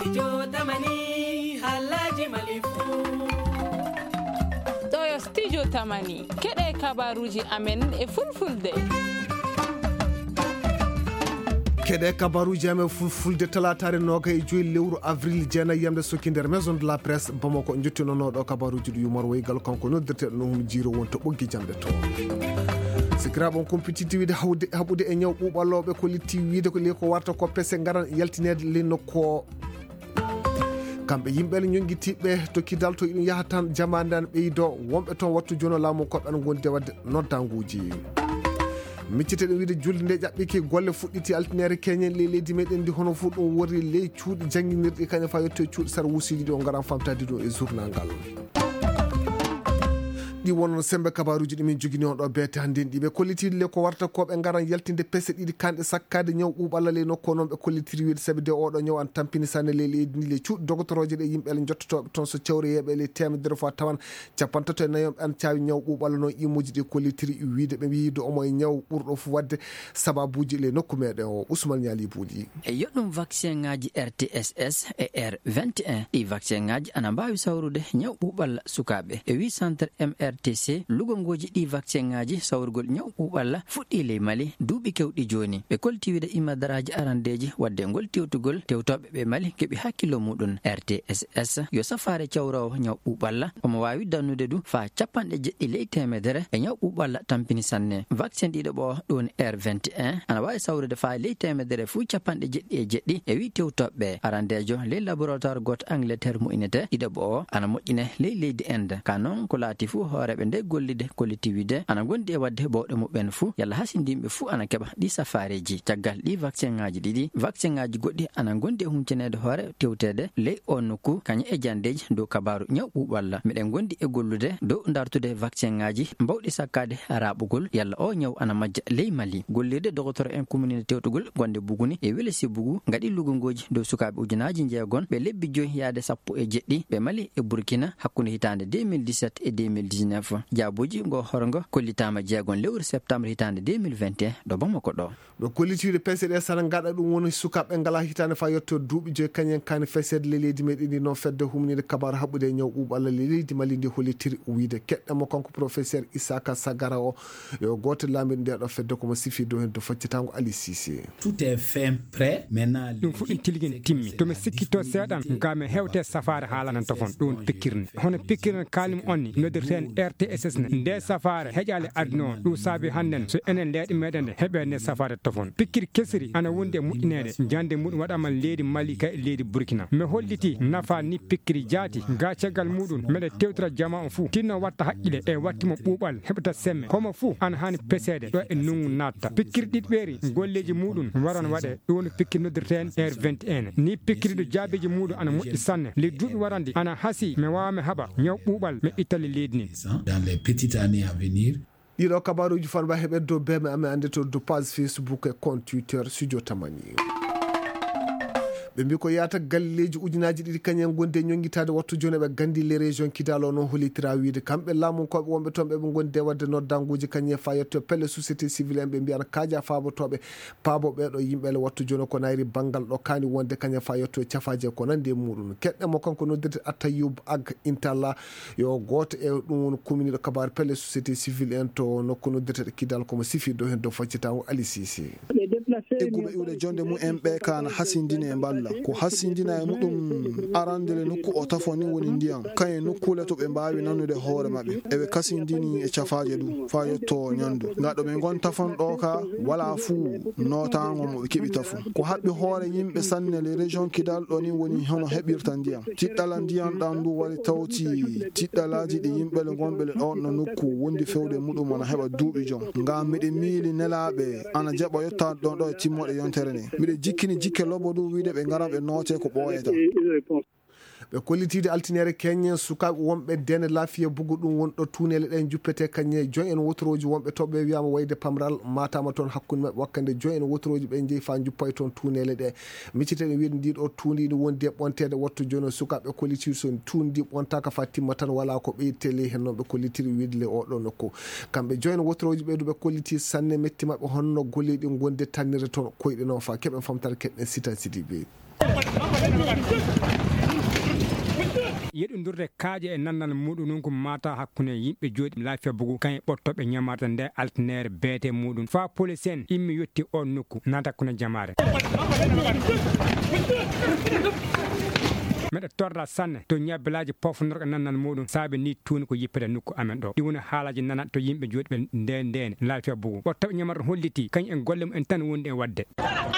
studio tamani halaji malifu ɗo studio tamani keɗe kabaruji amen e fulfulde keɗe kabaruji amen fulfulde talatare noga e joyi lewru avril jeenayi yamde sokki nder maison de la presse bamako jottinonoɗo kabaruji ɗo yumar woygal kanko noddirteɗo no jiiro wonto ɓoggi jamɗe to sikiraɓon compétitivité wiide haɓude e ñaw ɓuuɓalloɓe ko litti wiide ko li ko warta ko pese garan yaltinede li nokko kamɓe yimɓele ñonguitiɓe to kidal to iɗum yaha tan jamandane ɓeydo wonɓe toon wattu jono laamu koɓɓen gonde wadde noddanguji miccite ɗum wiide julde nde ƴaɓɓiki golle fuɗɗiti altinere keñen ley leydi meɗen ndi hono fuu ɗum wori ley cuuɗi jangguinirɗi kañum fa yetto e cuuɗi sara wusiji ɗi o garan famtade ɗum e journal ngal ɗi wonon sembe kabaruji ɗimin jogini on ɗo beete hannde ɗiɓe kollitide le ko warta koɓe garan yaltinde pese ɗiɗi kanɗe sakkade ñaw ɓuuɓalla ley nokku noon ɓe kollitiri wiide sabi de oɗo ñaw an tampini sanne ley leydi ndi le cuuɗi dogotoroje ɗe yimɓele jottotoɓe toon so cewreyeɓe ley temedere fois tawan capantato e nayo an cawi ñaw ɓuuɓalla noon imuji ɗi kollitiri wiide ɓe wiide omo e ñaw ɓurɗo fo wadde sababuji ley nokku meɗen o Ousmane Niali Bouli e yoɗɗum vaccin ngaji RTSS e R21 ɗi vaccin ngaji ana mbawi sawrude ñaw ɓuuɓalla sukaɓe e wi centre MRTC lugongoji ɗi vaccin ngaji sawrugol ñaw ɓuuɓalla fuɗɗi ley Mali duuɓi kewɗi joni ɓe kolti wiide imadaraji arandeji wadde ngol tewtugol tewtoɓe ɓe Mali keeɓi hakkillo muɗum RTSS yo safare cawrawo ñaw ɓuuɓalla omo wawi dannude du fa 90 ley temedere e ñaw ɓuuɓalla tampini sanne vaccin ɗiɗo ɓo ɗon R21 ana wawi sawrude fa ley temedere fuu 97 e wi tewtoɓe arandejo ley laboratoire goto Angleterre moƴƴinete ɗiɗo ɓo ana moƴƴine ley leydi Inde ka noon ko laati fuu hooreɓe nde gollide collectivité ana gondi e wadde bawɗe muɓen fuu yalla hasindimɓe fuu ana keɓa ɗi safareji caggal ɗi vaccin ngaji ɗiɗi vaccin ngaji goɗɗi ana gondi e humcinede hoore tewtede ley on nokku kañum e jandeji dow kabaru ñaw ɓuuɓalla miɗen gondi e gollude dow dartude vaccin ngaji mbawɗi sakkade raɓugol yalla o ñaw ana majja ley Mali gollirde docteur en commune tewtugol gonde Buguni e Welesi Bugu gaɗi lugongoji dow sukaɓe ujunaji jeegon ɓe lebbi 5 yaade 17 ɓe Mali e Burkina hakkude hitande 2017 e 2019 jaabuji ngo horgo kollitama jeegon lewru septembre hitande 2021 ɗo Bamako ɗo ɗo kollitiɗe pese ɗe sana gaɗa ɗum woni sukaɓe ngala hitande fa yetto duuɓi 5 kañen kani fesede le leydi meɗen ndi noon fedde humnide kabaru haɓɓude e ñaw ɓuuɓalla le leydi Mali ndi hollitiri wiide keɗɗemo kanko professeur Isaka Sagara o yo goto laamiɗo nde ɗo fedde komo sifi dow hen to faccitango Ali Cissé tout est fin prêt maintenant ɗum fuɗɗi tilguin timmi tomi sikkito seeɗan gami hewte safare haalanan tofon ɗum pikkirne hono pikkirne kalim onni noddirten RTSS ne nde safare heƴale aduna o ɗum saabi hannden so enen leyɗe meɗen nde heɓe nde safare tofon pikkiri kesiri ana wondi e moƴƴinede jande muɗum waɗama leydi Mali ka e leydi Burkina mi holliti nafa ni pikkiri jaati ga caggal muɗum meɗe tewtira jama o fuu tinno watta haqqile e wattimo ɓuuɓal heɓata semme homo fuu ana hani pesede ɗo e nungu natta pikkiri ɗiɗi ɓeeri golleji muɗum waran waɗe ɗum woni pikkiri noddirten R21 ni pikkiri ɗo jaabeji muɗum ana moƴƴi sanne le duuɓi warandi ana hasi mi wawami haɓa ñaw ɓuuɓal mi ittali leydi ni dans les petites années à venir. ɗiɗo kabaruji fanba heɓe dow beme amen ande to do page Facebook e compte Twitter studio tamani ɓe mbi ko yata galleji ujunaji ɗiɗi kañen gonde ñonguitade wattu joni ɓe gandi les région kidalo noon hollitira wiide kamɓe laamunkoɓe wonɓe toon ɓeɓe gonde wadde noddanguji kañen fa yetto pelle société civile en ɓe mbiyana kaaja fabotoɓe paabo ɓeɗo yimɓele wattu joni ko nayri banggal ɗo kani wonde kañen fa yetto e cafaji ko nandi e muɗum keɗɗemo kanko noddirte Attayoub Ag Intalla yo goto e ɗum woni commune ɗo kabaru pelle société civile en to nokku noddirteɗe kidal komo sifi dow hen dow faccitango Ali Cissé egguɓe iwde jonde mumen ɓe kana hasindini e balla ko hasindina e muɗum arandele nokku o tafo ni woni ndiyam kañe nokkule to ɓe mbawi nanude hoore mabɓe eɓe kasindini e cafaje ɗum fa yetto ñandu gaɗo ɓe gon tafon ɗo ka wala fuu notago mo ɓe keeɓi tafo ko haɓɓi hoore yimɓe sanne le région kidal ɗo ni woni hono heɓirta ndiyam tiɗɗala ndiyam ɗan ndu wari tawti tiɗɗalaji ɗi yimɓele gonɓele ɗon no nokku wondi fewde muɗum ana heɓa duuɓi jom ngam miɗe miili nelaɓe ana jaɓa yettade ɗon ɗo e timmoɗe yontere nde miɗe jikkini jikke lobo ɗum wiide ɓe garan ɓe noote ko ɓooyata ɓe kollitide altinere keñen sukaɓe wonɓe dene laafiya bugu ɗum wonɗo tunele ɗen juppete kañe joyi en wotoroji wonɓe toɓɓe wiyama wayde pamral matama toon hakkude mabɓe wakkande joyi en wotoroji ɓe jeeyi fa juppay toon tunele ɗe micciteɗen wiide ndiɗo tundi ɗi wondi e ɓontede wattu joni sukaɓe kollitide so tundi ɓontaka fa timma tan wala ko ɓeydete ley hen noon ɓe kollitiri wiide le oɗo nokku kamɓe joyi en wotoroji ɓeyduɓe kolliti sanne metti mabɓe honno golleɗi gonde tannire toon koyɗe noon fa keɓen famtare keɗɗen Sitan Sidibé. yeɗodurde kaaje e nannal muɗum noon ko mata hakkunde yimɓe jooɗi laafiya bugu kañe ɓottoɓe ñamarta nde altinere beete muɗum fa police en immi yetti on nokku nata hakkunde jamare meɗe torra sanne to ñabbilaji pofnorɗo nannal muɗum saabe ni tuuni ko yippete nokku amen ɗo ɗi woni haalaji nanat to yimɓe jooɗiɓe ndene laafiya bugu ɓottoɓe ñamarta holliti kañum en golle mum en tan wondi e wadde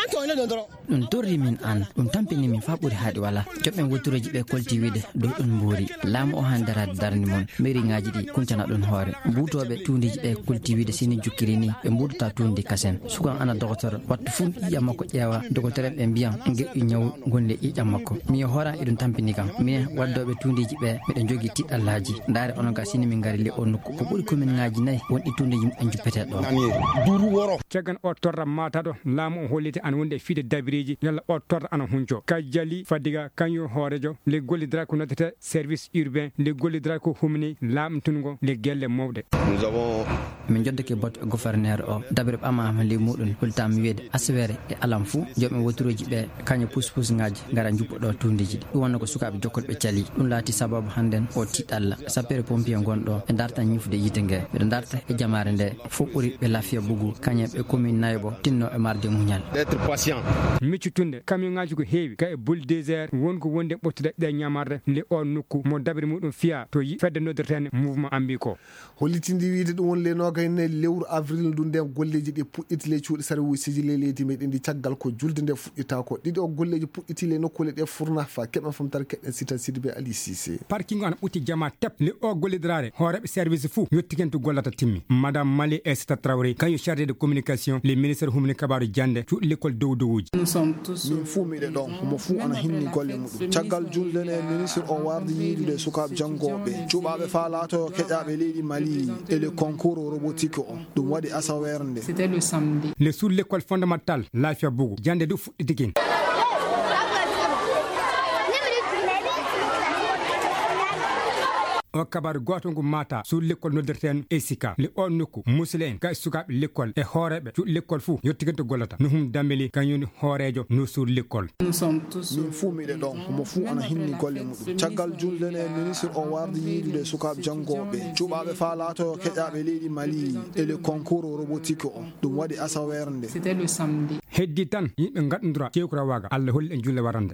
ɗum torri min an ɗum tampini min fa ɓuuri haaɗi wala joɓɓen wottureji ɓe kolti wiide dow ɗon mboori laamu o han darade darde mon mairie ngaji ɗi kuncana ɗon hoore mbuutoɓe tundiji ɓe kolti wiide sini jukkiri ni ɓe mbuutota tundi kasen sukan ana docteur wattu fuu ƴiƴam makko ƴeewa docteur en ɓe mbiyam gueƴƴu ñaw gonle ƴiƴam makko mi horan eɗum tampini kam minen waddoɓe tundiji ɓe miɗen jogui tiɗɗallaji ndaare onon ga sini min gaari le o nokku ko ɓuuri commune ngaji nayyi wonɗi tundiji en juppeteɗo ɗo caggan o torra mata ɗo laamu o holliti ana wonde e fiide dabiriji yalla o torra ana hunco ka jali fadiga kañum hoorejo le gollidira ko noddete service urbain le gollidira ko humni lamtungo le gelle mawɗe min joddake boto gouverneur o dabire ɓamama le muɗum hultami wiide aswere e alam fou joɓe woturoji ɓe kañum pousse ngaji gara juppoɗo tundiji ɗi ɗum wonno ko sukaɓe jokkoɗe ɓe cali ɗum laati sababu hannden o tiɗalla sapere pompier gonɗo ɓe darta ñifde yite ngue ɓeɗe darta e jamare nde fof ɓuuri ɓe laafiya bugu kañum ɓe commune Naybo tinno e marde muñal miccutunde camion ngaji ko heewi ka e bulldozer wonko wonde ɓottude ɗe ñamarde nde on nokku mo dabire muɗum fiya to fedde noddirtene mouvement ambi ko hollitindi wiide ɗum won le nogayne lewru avril ndu nden golleji ɗi puɗɗiti le cuuɗi service ji le leydi meɗen ndi caggal ko julde nde fuɗɗita ko ɗiɗi o golleji puɗɗiti le nokkule ɗe furna fa keɓen famtare keɗɗen Sitan Sidibé Ali Cissé parking ana ɓutti jama tep le o gollidirare hooreɓe service fou yettiken to gollata timmi madame Mali Aissata Traoré kañum chargé de communication le ministére humni kabaru jande cuuɗi l'école dow dowuji min fuu miɗe ɗon homo fuu ana hinni golle muɗum caggal julde nde ministre o wardi yiidude sukaɓe janggoɓe cuɓaɓe fa laato keƴaɓe leydi Mali e le concours robotique o ɗum waɗi asawere nde le sur l'école fondamentale laafiya bugu jande du fuɗɗitikin o kabaru goto ngu mata sur l'école noddirten esika le on nokku musle en kay sukaɓe l'école e hooreɓe cuuɗi l'école fou yettigento gollata no hum dambeli kañum hoorejo no sur l'école min fuu miɗe ɗon homo fuu ana hinni golle muɗum caggal julde nde ministre o wardi yiidude sukaɓe janggoɓe cuɓaɓe fa laato keƴaɓe leydi Mali e le concours robotique o ɗum waɗi asawere nde heddi tan yimɓe gaɗodira cewkura waga Allah holli en julle warande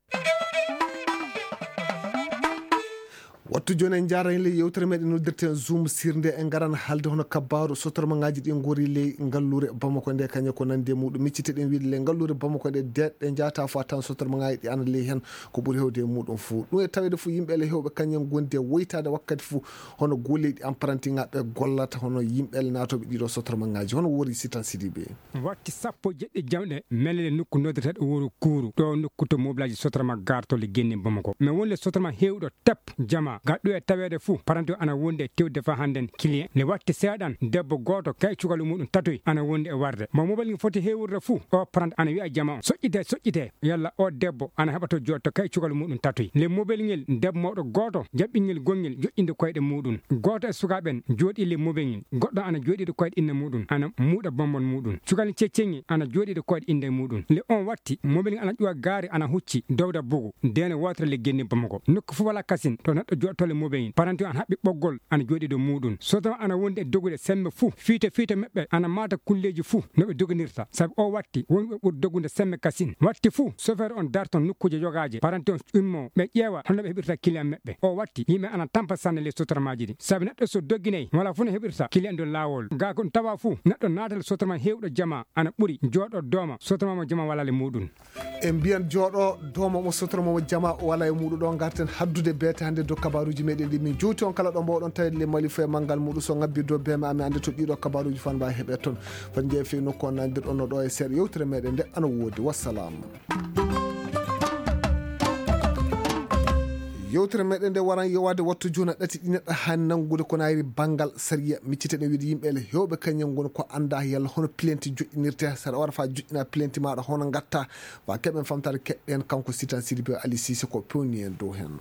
wattu joni en jarani le yewtere meɗen noddirten zoom sirde en garan haalde hono kabbaru sotorma ngaji ɗi gori ley ngallure Bamako nde kañe ko nande muɗum micciteɗen wiide le ngallure Bamako nde deɗɗe jata fo tan sotorma ngaji ɗi ana ley hen ko ɓuuri hewde e muɗum fou ɗum e tawede fo yimɓele hewɓe kañen gondi e woytade wakkati fou hono golleji apprenti ngaɓe gollata hono yimɓele natoɓe ɗiɗo sotorma ngaji hono wori Sitan Sidibé watti sappo jeɗɗi jamɗe melele nokku noddirteɗo wuro Kourou ɗo nokku to mobilaji sotorma gartole guenni Bamako mais wonle sotorma hewɗo tep jama gaɗɗo e tawede fou paranti ana wonde e tewde fa hannden client ne watti seeɗan debbo goto kay cukalu muɗum tatoy ana wonde e warde mo mobile ngi foti hewurde fou o paranti ana wiya jama o soƴƴite yalla o debbo ana heɓato jotto kay cukalu muɗum tatoy le mobile ngel debbo mawɗo goto jaɓɓingel gongel joƴƴinde koyɗe muɗum goto e sukaɓen jooɗi le mobile ngel goɗɗo ana jooɗide koyɗe inde muɗum ana muuɗa bombon muɗum cukali ceccengi ana jooɗide koyɗe inde muɗum le on watti mobile ngel ana ƴuwa gaari ana hucci dowda bugu dene wotere le guenni Bamako nokku fof wala kasin to neɗɗo joɗtole mobile paranti an haɓɓi ɓoggol ana jooɗi ɗo muɗum sotoma ana wonde e dogude sembe fou fiite maɓɓe ana mata kulleji fou noɓe doganirta saabu o watti wonɓe ɓuuri dogude sembe kasin watti fou chauffeur on darton nokkuje jogaje paranti on ummo ɓe ƴeewa holnoɓe heɓirta client maɓɓe o watti yimɓe ana tampa sanne les sotormaji ɗi saabu neɗɗo so dogginayi wala fo no heɓirta client ɗo lawol ga ko tawa fou neɗɗo natal sotorma hewɗo jama ana ɓuuri jooɗo dooma sotormamo jama wala le muɗum en mbiyan jooɗo doomamo sotormamo jama wala e muɗum ɗo garten haddude beete hande do kabaruji meɗen ɗi min juuti on kala ɗo mbawɗon tawede le Mali fe manggal muɗum so ngabbi do beme ami ande to ɗiɗo kabaruji fan mbawi heeɓe toon fan jeeyi fe nokku on nandirɗon no ɗo e seeɗa yewtere meɗen nde ana woodi wassalamu yewtere meɗen nde waran yewade wattu juna ɗati ɗi neɗɗo hannangude ko nayri banggal sariya micciteɗen wiide yimɓele hewɓe kañum goni ko anda yalla hono plainte joƴƴinirte saɗa wara fa joƴƴina plainte maɗa hono gatta wa keɓen famtade keɗɗen kanko Sitan Sidibé Ali Cissé ko pewni en dow hen.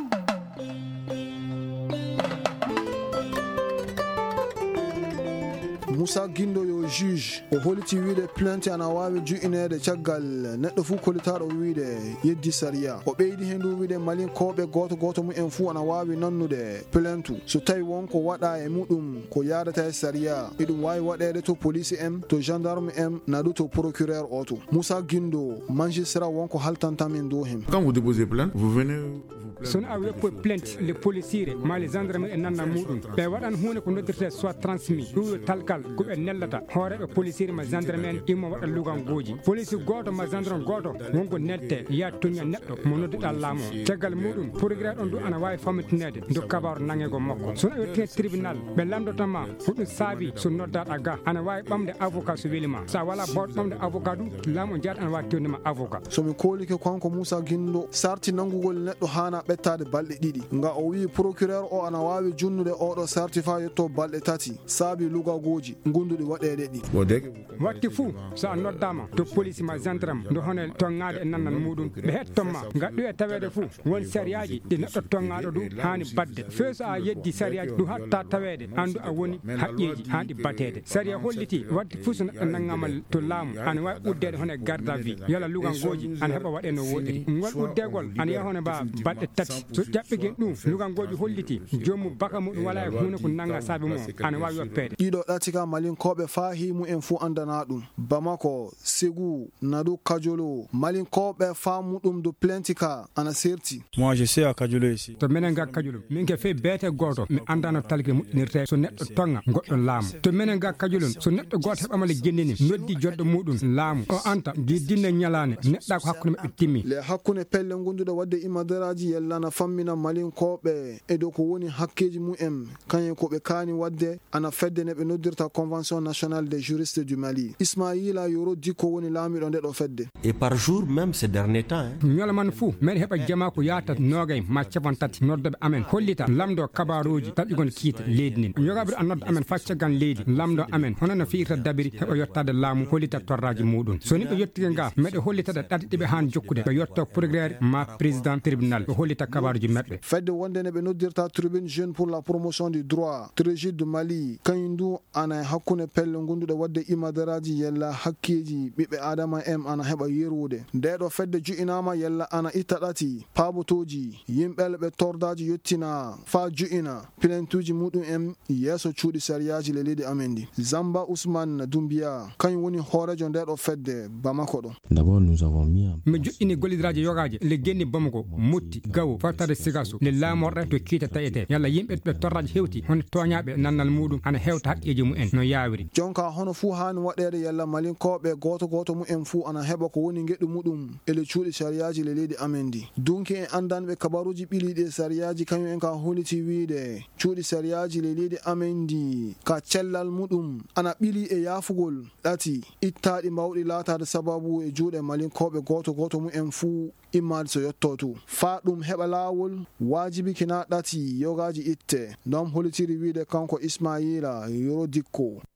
Moussa Guindo yo juge o holiti wiide plainte ana wawi joƴinede caggal neɗɗo fuu kolitaɗo wiide yeddi sariya o ɓeydi hen ndu wiide malinkoɓe goto mumen fuu ana wawi nannude plainte so tawi wonko waɗa e muɗum ko yadata e sariya eɗum wawi waɗede to police en to gendarme en naɗu to procureur oto. Moussa Guindo magistrat wonko haltantamin dow hen. Quand vous déposez plainte vous venez sono a weppo plainte le policier ma les gendarme en nanna muɗum ɓe waɗan hunde ko noddirte soit transmis ɗum talkal ko ɓe nellata hooreɓe policier ma gendarme en immo waɗa lugangoji police goto ma gendarme goto wonko nette ya toña neɗɗo mo nodduɗa laamu caggal muɗum procureur on du ana wawi fammitinede do kabaru nangego makko sono a wettine tribunal ɓe lamdotama ko ɗum saabi so noddaɗa ga ana wawi ɓamde avocat so welima sa wala bawɗo ɓamde avocat ɗum laamu jaata ana wawi tewnima avocat. somi kolike kanko Moussa Guindo sarti nangugol neɗɗo hana ɓettade balɗe ɗiɗi nga o wi procureur o ana wawi junnude oɗo sarti fa yetto balɗe tati saabi lugagoji gunduɗi waɗede ɗi watti fuu so a noddama to police ma gendarme ndo hono tongade e nannan muɗum ɓe hettonma gaɗɗu e tawede fuu won sériyaji ɗi neɗɗo tongaɗo ɗum hani badde feu so a yeddi sériyaji ɗum hatta tawede andu a woni haqqeji hani battede séria holliti watti fuu so neɗɗo nangama to laamu ana wawi uddede hono e garde à vue yala lugangoji ana heeɓa waɗe no woɗiri ngol uddegol ana yaha hono mba balɗe tati so ƴaɓɓiken ɗum lugangoji holliti jomum baka muɗum wala e hunde ko nanga saabi mum ana wawi yoppede. ɗiɗo ɗatika malinkoɓe fahimu en fuu andana ɗum Bamako Ségou Nadu Kajolo malinkoɓe famu ɗum do plainte ka ana serti. Moi je sais à Kajolo ici to menen ga Kajolo min ke fe beete goto mi andano talke muɗinirte so neɗɗo tonga goɗɗo laamu to menen ga Kajolo so neɗɗo goto heɓamale gendini noddi joɗɗo muɗum laamu o anta di dinne ñalane neɗɗa ko hakkude maɓɓe timmi le hakkude pelle gonduɗe wadde imadaraji yellana fammina malinkoɓe e dow ko woni hakkeji mumen kañum koɓe kaani wadde ana fedde ne ɓe noddirta convention nationale des juristes du Mali. Ismaïla Yoro Diko woni laamiɗo nde ɗo fedde. Et par jour même ces derniers temps ñolaman fuu men heɓa jama ko yata nogay ma capon tati noddoɓe amen hollita lamdo kabaruji taɓɓigon kiita leydi nin yogaɓe an nodda amen fa caggan leydi lamdo amen hono no firta dabiri heɓa yettade laamu hollita torraji muɗum so ni ɓe yettike nga meɗe hollitade ɗaɗi ɗiɓe han jokkude ɓe yetto procureur ma président tribunal ɓe hollita kabaruji maɓɓe fedde wonde ne ɓe noddirta tribune jeune pour la promotion du droit trégide du Mali kañum ndu ana hakkude pelle gonduɗe wadde imadaraji yella hakkeji ɓiɓɓe adama en ana heɓa yerude ndeɗo fedde ju'inama yella ana itta ɗati paabotoji yimɓele ɓe tordaji yettina fa ju'ina plaintuji muɗum en yeeso cuuɗi sériyaji le leydi amen ndi. Zamba Ousmane Doumbia kañum woni hoorejo ndeɗo fedde Bamako ɗo. D'abord nous avons mis mi joƴƴini gollidiraji yogaji le genni Bamako Mutti Gawo fartade Sigasso le laamorɗe to kiita tayete yalla yimɓe ɓe torraji hewti hono toñaɓe nannal muɗum ana hewta haqqeji mumen no yawiri jonka hono fuu hani waɗede yalla malinkoɓe goto mumen fuu ana heɓa ko woni geɗɗu muɗum ele cuuɗi sariyaji le leydi amen ndi dunki en andanɓe kabaruji ɓiliɗi sariyaji kañum en ka holiti wiide cuuɗi sariyaji le leydi amen ndi ka cellal muɗum ana ɓili e yaafugol ɗati ittaɗi mbawɗi laatade sababu e juuɗe malinkoɓe goto mumen fuu immade so yettoto fa ɗum heɓa laawol wajibi kina ɗati yogaji itte ɗon holitiri wiide kanko Ismaïla Yoro Dikko.